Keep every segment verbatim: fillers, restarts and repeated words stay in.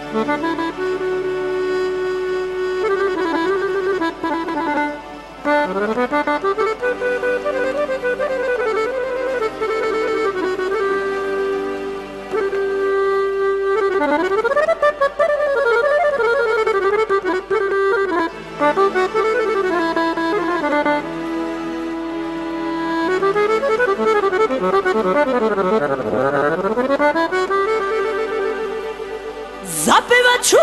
Zapevat ću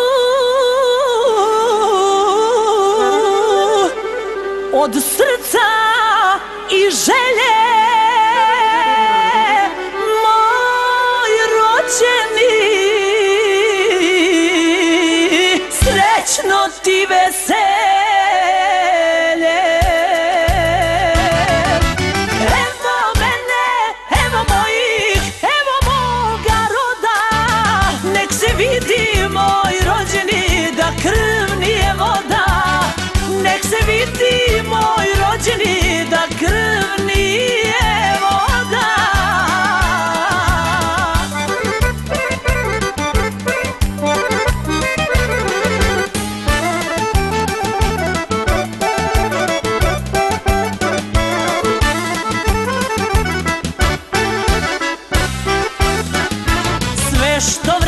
od srca i želje, moj rođeni, srećno ti veselje. Evo mene, evo mojih, evo moga roda, nek se vidi moj rođeni da krv nije voda. Nek se vidi moj rođeni da krv nije voda. Sve što